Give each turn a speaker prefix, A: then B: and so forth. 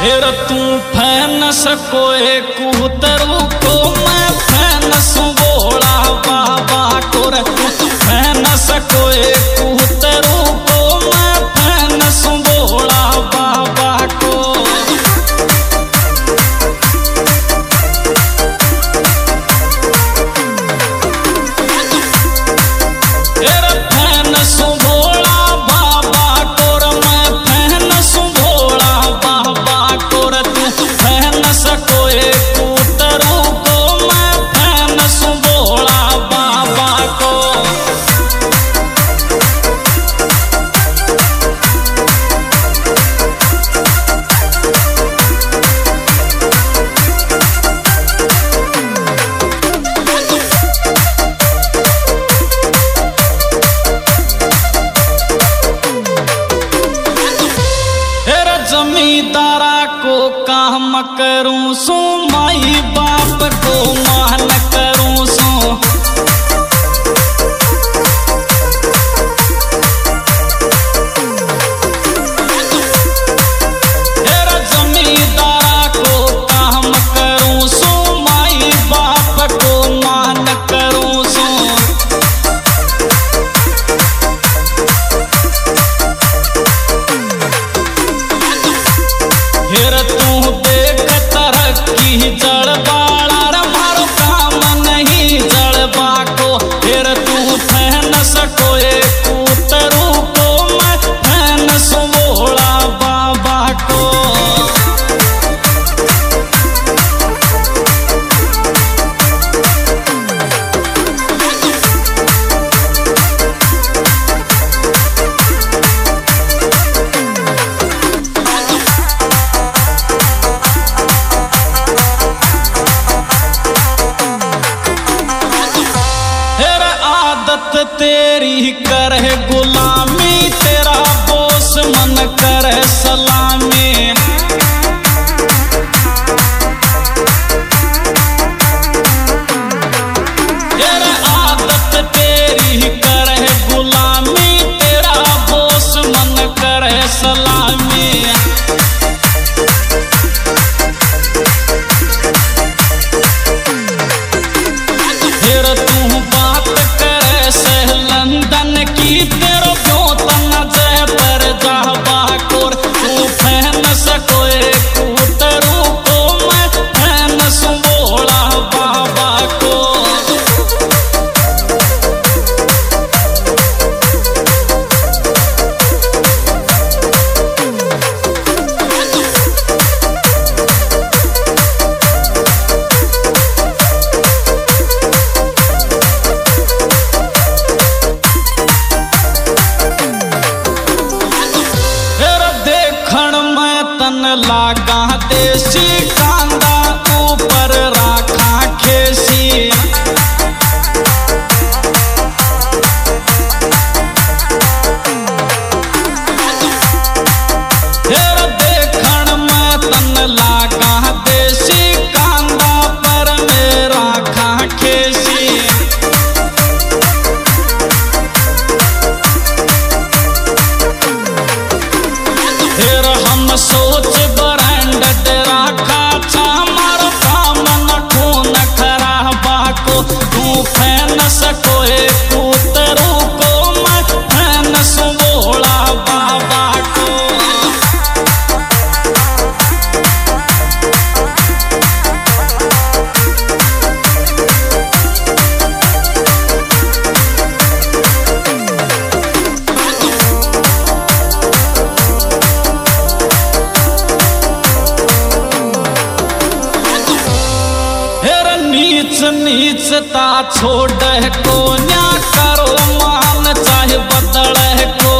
A: हेर तू फैन सकोए कूतरू को मैं फैन सुबोला बाबा को रे तू फैन सकोए कूतरू को मैं फैन सुबोला बाबा को। हेर फैन सुबोला बाबा को रे मैं फैन सुबोला बाबा को रे तू फैन सकोए कूतरू को मैं फैन सुबोला बाबा को। जमींदारा को काम करूं सो माई बाप को मान करूं सो। हेरा जमींदारा को काम करूं सो माई बाप को मान करूं सो। हेर तू देख तरक्की जड़बाड़ा रे मारो काम नहीं जड़बा को। हेर तू फैन सकोए कूतरू को मैं फैन सुबोला बाबा को। तेरी करे गुलामी तेरा बोस मन करे सलामी। तेरे आदत तेरी करे गुलामी तेरा बोस मन करे सलामी। फिर तू बात लंदन की तेरो ब्योतन जय पर जाबा कोर तू फैन सकोए कूतरू को मैं फैन सुबोला बाबा को। लागा देसी कांदा ऊपर राखा खेसी। हेर देखण में तन लागा देसी कांदा पर में राखा खेसी। हेर हम सोच ब्रांड राखा छा मारो काम न खून खराबा को। तू फैन सकोए कूतरू को मैं फैन सुबोला बाबा को। नीचता छोड़ को न्या करो मान चाहे बदल को।